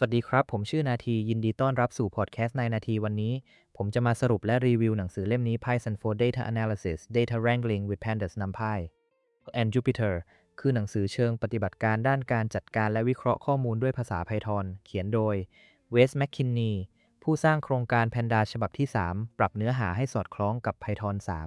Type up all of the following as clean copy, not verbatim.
สวัสดีครับผมชื่อนาทียินดีต้อนรับสู่พอดแคสต์ในนาทีวันนี้ผมจะมาสรุปและรีวิวหนังสือเล่มนี้ Python for Data Analysis Data Wrangling with Pandas NumPy and Jupyter คือหนังสือเชิงปฏิบัติการด้านการจัดการและวิเคราะห์ข้อมูลด้วยภาษา Python เขียนโดยเวสแมคคินนีผู้สร้างโครงการ Pandas ฉบับที่3ปรับเนื้อหาให้สอดคล้องกับ Python 3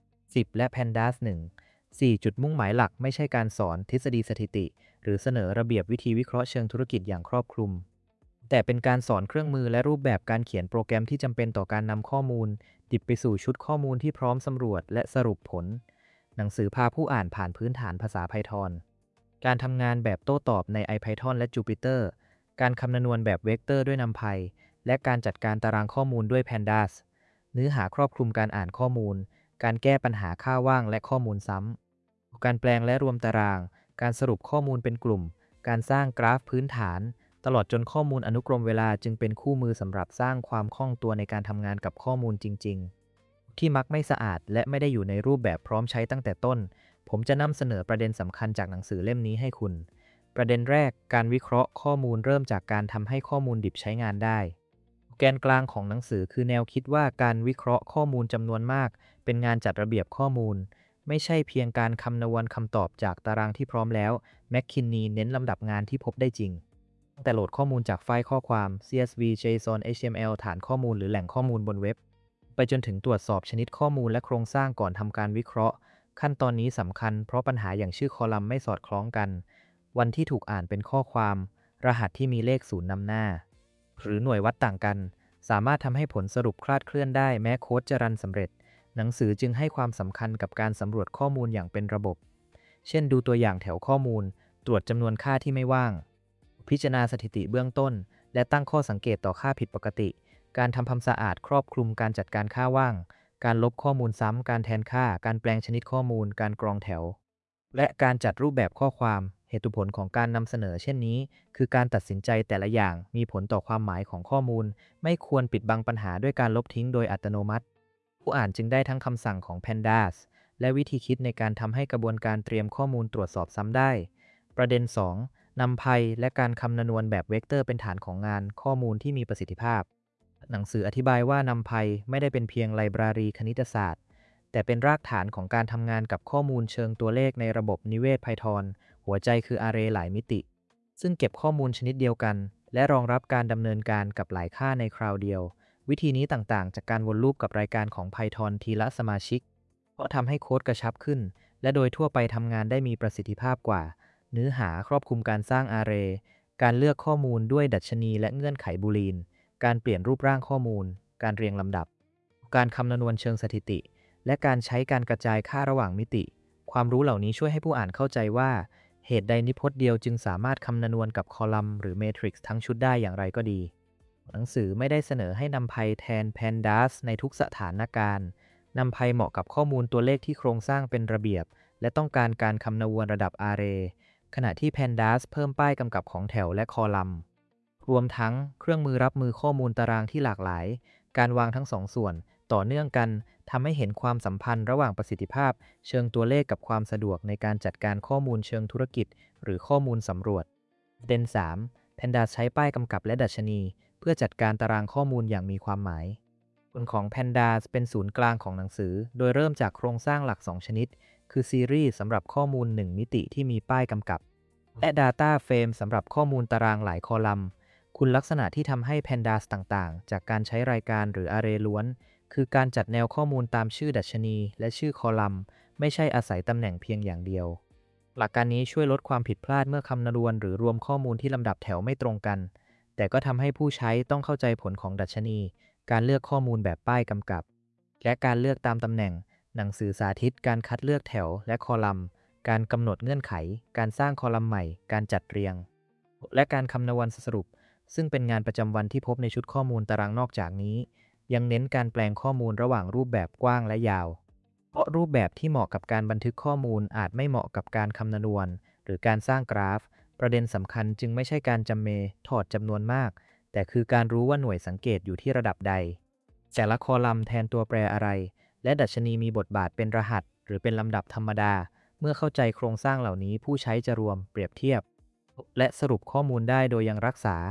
10และ Pandas 1 4จุดมุ่งหมายหลักไม่ใช่การสอนทฤษฎีสถิติหรือเสนอระเบียบวิธีวิเคราะห์เชิงธุรกิจอย่างครอบคลุม แต่เป็นการสอนเครื่องมือและรูปแบบการเขียนโปรแกรมที่จำเป็นต่อการนำข้อมูลดิบไปสู่ชุดข้อมูลที่พร้อมสำรวจและสรุปผลหนังสือพาผู้อ่านผ่านพื้นฐานภาษา Python การทำงานแบบโต้ตอบใน IPython และ Jupyter การคำนวณแบบเวกเตอร์ด้วย NumPy และการจัดการตารางข้อมูลด้วย Pandas เนื้อหาครอบคลุมการอ่านข้อมูลการแก้ปัญหาค่าว่างและข้อมูลซ้ำการแปลงและรวมตารางการสรุปข้อมูลเป็นกลุ่มการสร้างกราฟพื้นฐาน ตลอดจนข้อมูลอนุกรมเวลาจึงเป็นคู่มือสำหรับสร้างความคล่องตัวในการทำงานกับข้อมูลจริงๆที่มักไม่สะอาดและไม่ได้อยู่ในรูปแบบพร้อมใช้ตั้งแต่ต้นผมจะนำเสนอประเด็นสำคัญจากหนังสือเล่มนี้ให้คุณประเด็นแรกการวิเคราะห์ข้อมูลเริ่มจากการทำให้ข้อมูลดิบใช้งานได้แกนกลางของหนังสือคือแนวคิดว่าการวิเคราะห์ข้อมูลจำนวนมากเป็นงานจัดระเบียบข้อมูลไม่ใช่เพียงการคำนวณคำตอบจากตารางที่พร้อมแล้วแมคคินนีเน้นลำดับงานที่พบได้จริง แต่โหลดข้อมูลจากไฟล์ข้อความ CSV JSON HTML ฐานข้อมูลหรือแหล่งข้อมูลบนเว็บไปจนถึงตรวจสอบชนิดข้อมูลและโครงสร้างก่อนทำการวิเคราะห์ขั้นตอนนี้สำคัญเพราะปัญหาอย่างชื่อคอลัมน์ไม่สอดคล้องกันวันที่ถูกอ่านเป็นข้อความรหัสที่มีเลขศูนย์นำหน้าหรือหน่วยวัดต่างกันสามารถทำให้ผลสรุปคลาดเคลื่อนได้แม้โค้ดจะรันสำเร็จหนังสือจึงให้ความสำคัญกับการสำรวจข้อมูลอย่างเป็นระบบเช่นดูตัวอย่างแถวข้อมูลตรวจจำนวนค่าที่ไม่ว่าง พิจารณาสถิติเบื้องต้นและตั้งข้อสังเกตต่อค่าผิดปกติการทำความสะอาดครอบคลุมการจัดการค่าว่างการลบข้อมูลซ้ำการแทนค่าการแปลงชนิดข้อมูลการกรองแถวและการจัดรูปแบบข้อความเหตุผลของการนำเสนอเช่นนี้คือการตัดสินใจแต่ละอย่างมีผลต่อความหมายของข้อมูลไม่ควรปิดบังปัญหาด้วยการลบทิ้งโดยอัตโนมัติผู้อ่านจึงได้ทั้งคำสั่งของ Pandas และวิธีคิดในการทำให้กระบวนการเตรียมข้อมูลตรวจสอบซ้ำได้ประเด็น2 NumPy และการคำนวณแบบเวกเตอร์เป็นฐานของงานข้อมูลที่มีประสิทธิภาพหนังสืออธิบายว่า NumPy ไม่ได้เป็นเพียงไลบรารีคณิตศาสตร์แต่เป็นรากฐานของการทำงานกับข้อมูลเชิงตัวเลขในระบบนิเวศ Python หัวใจคือ Array หลายมิติซึ่งเก็บข้อมูลชนิดเดียวกันและรองรับการดำเนินการกับหลายค่าในคราวเดียววิธีนี้ต่างๆจากการวนลูปกับรายการของ Python ทีละสมาชิกเพราะทำให้โค้ดกระชับขึ้นและโดยทั่วไปทำงานได้มีประสิทธิภาพกว่า เนื้อหาครอบคลุมการสร้าง Array การเลือกข้อมูลด้วยดัชนีและเงื่อนไขบูลีนการเปลี่ยนรูปร่างข้อมูล การเรียงลำดับ การคำนวณเชิงสถิติ และการใช้การกระจายค่าระหว่างมิติ ความรู้เหล่านี้ช่วยให้ผู้อ่านเข้าใจว่าเหตุใดนิพจน์เดียวจึงสามารถคำนวณกับคอลัมน์หรือเมทริกซ์ทั้งชุดได้อย่างไรก็ดี หนังสือไม่ได้เสนอให้นำไพแทน Pandas ในทุกสถานการณ์นำไพเหมาะกับข้อมูลตัวเลขที่โครงสร้างเป็นระเบียบและต้องการการคำนวณระดับ Arrayขณะที่ Pandas เพิ่มป้ายกำกับของแถวและคอลัมน์รวมทั้งเครื่องมือรับมือข้อมูลตารางที่หลากหลายการวางทั้งสองส่วนต่อเนื่องกันทำให้เห็นความสัมพันธ์ระหว่างประสิทธิภาพเชิงตัวเลขกับความสะดวกในการจัดการข้อมูลเชิงธุรกิจหรือข้อมูลสำรวจประเด็น3 Pandas ใช้ป้ายกำกับและดัชนีเพื่อจัดการตารางข้อมูลอย่างมีความหมายส่วนของ Pandas เป็นศูนย์กลางของหนังสือโดยเริ่มจากโครงสร้างหลัก2ชนิดคือซีรีส์สำหรับข้อมูล1มิติที่มีป้ายกำกับและ Data Frame สำหรับข้อมูลตารางหลายคอลัมน์คุณลักษณะที่ทำให้ Pandas ต่างๆจากการใช้รายการหรือ Array ล้วนคือการจัดแนวข้อมูลตามชื่อดัชนีและชื่อคอลัมน์ไม่ใช่อาศัยตำแหน่งเพียงอย่างเดียวหลักการนี้ช่วยลดความผิดพลาดเมื่อคำนวณหรือรวมข้อมูลที่ลำดับแถวไม่ตรงกันแต่ก็ทำให้ผู้ใช้ต้องเข้าใจผลของดัชนีการเลือกข้อมูลแบบป้ายกำกับและการเลือกตามตำแหน่งหนังสือสาธิตการคัดเลือกแถวและคอลัมน์การกำหนดเงื่อนไขการสร้างคอลัมน์ใหม่การจัดเรียงและการคำนวณสรุปซึ่งเป็นงานประจำวันที่พบในชุดข้อมูลตารางนอกจากนี้ยังเน้นการแปลงข้อมูลระหว่างรูปแบบกว้างและยาวเพราะรูปแบบที่เหมาะกับการบันทึกข้อมูลอาจไม่เหมาะกับการคำนวณหรือการสร้างกราฟประเด็นสำคัญจึงไม่ใช่การจำเมถอดจำนวนมากแต่คือการรู้ว่าหน่วยสังเกตอยู่ที่ระดับใดแต่ละคอลัมน์แทนตัวแปรอะไรและดัชนีมีบทบาทเป็นรหัสหรือเป็นลำดับธรรมดาเมื่อเข้าใจโครงสร้างเหล่านี้ผู้ใช้จะรวมเปรียบเทียบและสรุปข้อมูลได้โดยยังรักษา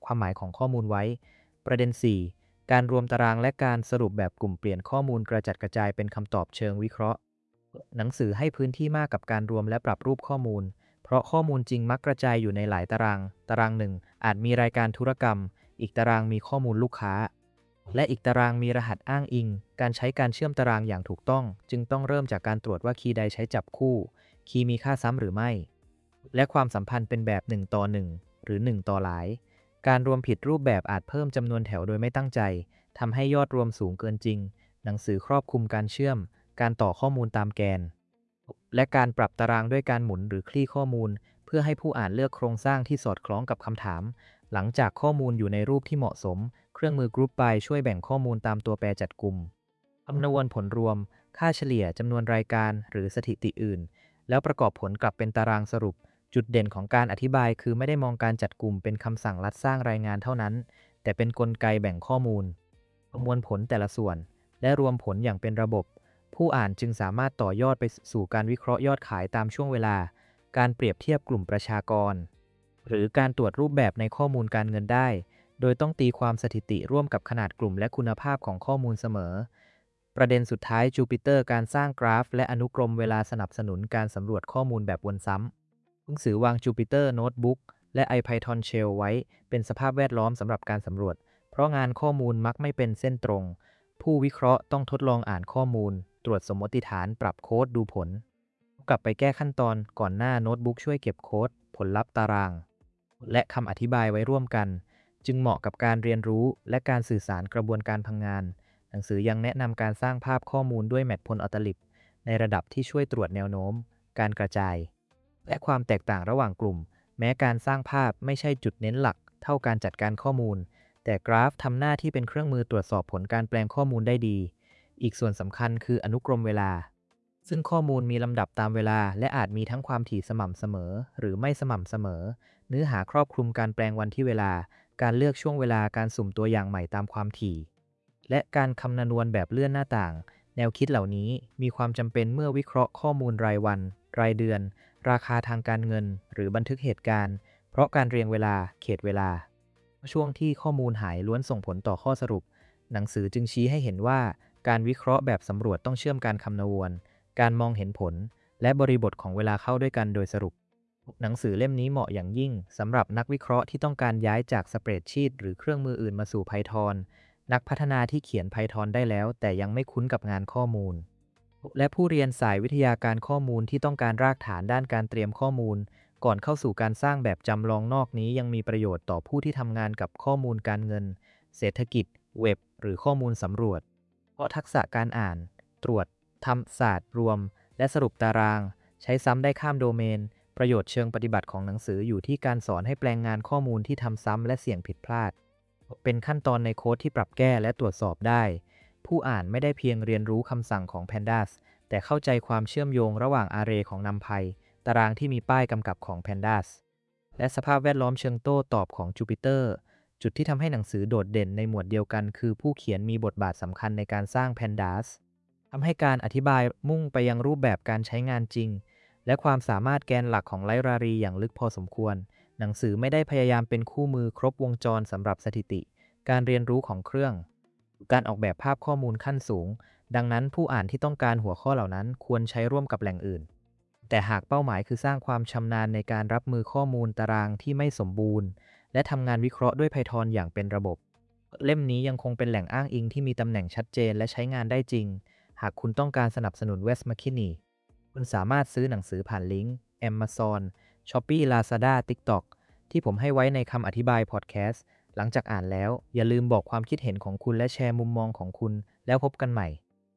ความหมายของข้อมูลไว้ประเด็น 4 การรวมตารางและการสรุปแบบกลุ่มเปลี่ยนข้อมูลกระจัดกระจายเป็นคำตอบเชิงวิเคราะห์หนังสือให้พื้นที่มากกับการรวมและปรับรูปข้อมูลเพราะข้อมูลจริงมักกระจายอยู่ในหลายตารางหนึ่งอาจมีรายการธุรกรรมอีกตารางมีข้อมูลลูกค้าและอีกตารางมีรหัสอ้างอิงการใช้การเชื่อมตารางอย่างถูกต้องจึงต้องเริ่มจากการตรวจว่าคีย์ใดใช้จับคู่คีย์มีค่าซ้ำหรือไม่และความสัมพันธ์เป็นแบบ1ต่อ1หรือ1ต่อหลายการรวมผิดรูปแบบอาจเพิ่มจำนวนแถวโดยไม่ตั้งใจทำให้ยอดรวมสูงเกินจริงหนังสือครอบคลุมการเชื่อมการต่อข้อมูลตามแกนและการปรับตารางด้วยการหมุนหรือคลี่ข้อมูลเพื่อให้ผู้อ่านเลือกโครงสร้างที่สอดคล้องกับคำถามหลังจากข้อมูลอยู่ในรูปที่เหมาะสมเครื่องมือ Group by ช่วยแบ่งข้อมูลตามตัวแปรจัดกลุ่มคำนวณผลรวมค่าเฉลี่ยจำนวนรายการหรือสถิติอื่นแล้วประกอบผลกลับเป็นตารางสรุปจุดเด่นของการอธิบายคือไม่ได้มองการจัดกลุ่มเป็นคำสั่งลัดสร้างรายงานเท่านั้นแต่เป็นกลไกแบ่งข้อมูลประมวลผลแต่ละส่วนและรวมผลอย่างเป็นระบบผู้อ่านจึงสามารถต่อยอดไปสู่การวิเคราะห์ยอดขายตามช่วงเวลาการเปรียบเทียบกลุ่มประชากรหรือการตรวจรูปแบบในข้อมูลการเงินได้โดยต้องตีความสถิติร่วมกับขนาดกลุ่มและคุณภาพของข้อมูลเสมอประเด็นสุดท้ายจูปิเตอร์การสร้างกราฟและอนุกรมเวลาสนับสนุนการสำรวจข้อมูลแบบวนซ้ำหนังสือวาง Jupyter Notebook และ IPython Shell ไว้เป็นสภาพแวดล้อมสำหรับการสำรวจเพราะงานข้อมูลมักไม่เป็นเส้นตรงผู้วิเคราะห์ต้องทดลองอ่านข้อมูลตรวจสมมติฐานปรับโค้ดดูผลกลับไปแก้ขั้นตอนก่อนหน้าโน้ตบุ๊กช่วยเก็บโค้ดผลลัพธ์ตารางและคำอธิบายไว้ร่วมกันจึงเหมาะกับการเรียนรู้และการสื่อสารกระบวนการทำงานหนังสือยังแนะนำการสร้างภาพข้อมูลด้วยแมทพลอัตลิบในระดับที่ช่วยตรวจแนวโน้มการกระจายและความแตกต่างระหว่างกลุ่มแม้การสร้างภาพไม่ใช่จุดเน้นหลักเท่าการจัดการข้อมูลแต่กราฟทำหน้าที่เป็นเครื่องมือตรวจสอบผลการแปลงข้อมูลได้ดีอีกส่วนสำคัญคืออนุกรมเวลาซึ่งข้อมูลมีลำดับตามเวลาและอาจมีทั้งความถี่สม่ำเสมอหรือไม่สม่ำเสมอเนื้อหาครอบคลุมการแปลงวันที่เวลาการเลือกช่วงเวลาการสุ่มตัวอย่างใหม่ตามความถี่และการคำนวณแบบเลื่อนหน้าต่างแนวคิดเหล่านี้มีความจำเป็นเมื่อวิเคราะห์ข้อมูลรายวันรายเดือนราคาทางการเงินหรือบันทึกเหตุการณ์เพราะการเรียงเวลาเขตเวลาช่วงที่ข้อมูลหายล้วนส่งผลต่อข้อสรุปหนังสือจึงชี้ให้เห็นว่าการวิเคราะห์แบบสำรวจต้องเชื่อมการคำนวณการมองเห็นผลและบริบทของเวลาเข้าด้วยกันโดยสรุปหนังสือเล่มนี้เหมาะอย่างยิ่งสำหรับนักวิเคราะห์ที่ต้องการย้ายจากสเปรดชีตหรือเครื่องมืออื่นมาสู่ Python นักพัฒนาที่เขียน Python ได้แล้วแต่ยังไม่คุ้นกับงานข้อมูลและผู้เรียนสายวิทยาการข้อมูลที่ต้องการรากฐานด้านการเตรียมข้อมูลก่อนเข้าสู่การสร้างแบบจำลองนอกนี้ยังมีประโยชน์ต่อผู้ที่ทำงานกับข้อมูลการเงินเศรษฐกิจเว็บหรือข้อมูลสำรวจเพราะทักษะการอ่านตรวจทำศาสตร์รวมและสรุปตารางใช้ซ้ำได้ข้ามโดเมนประโยชน์เชิงปฏิบัติของหนังสืออยู่ที่การสอนให้แปลงงานข้อมูลที่ทำซ้ำและเสี่ยงผิดพลาดเป็นขั้นตอนในโค้ดที่ปรับแก้และตรวจสอบได้ผู้อ่านไม่ได้เพียงเรียนรู้คำสั่งของ Pandas แต่เข้าใจความเชื่อมโยงระหว่าง Array ของ NumPy ตารางที่มีป้ายกำกับของ Pandas และสภาพแวดล้อมเชิงโต้ตอบของ Jupyter จุดที่ทำให้หนังสือโดดเด่นในหมวดเดียวกันคือผู้เขียนมีบทบาทสำคัญในการสร้าง Pandas ทำให้การอธิบายมุ่งไปยังรูปแบบการใช้งานจริงและความสามารถแกนหลักของไลบรารีอย่างลึกพอสมควรหนังสือไม่ได้พยายามเป็นคู่มือครบวงจรสำหรับสถิติการเรียนรู้ของเครื่องการออกแบบภาพข้อมูลขั้นสูงดังนั้นผู้อ่านที่ต้องการหัวข้อเหล่านั้นควรใช้ร่วมกับแหล่งอื่นแต่หากเป้าหมายคือสร้างความชำนาญในการรับมือข้อมูลตารางที่ไม่สมบูรณ์และทำงานวิเคราะห์ด้วย Python อย่างเป็นระบบเล่มนี้ยังคงเป็นแหล่งอ้างอิงที่มีตำแหน่งชัดเจนและใช้งานได้จริงหากคุณต้องการสนับสนุน Wes McKinney คุณสามารถซื้อหนังสือผ่านลิงก์ Amazon Shopee Lazada TikTok ที่ผมให้ไว้ในคำอธิบายพอดแคสต์หลังจากอ่านแล้วอย่าลืมบอกความคิดเห็นของคุณและแชร์มุมมองของคุณแล้วพบกันใหม่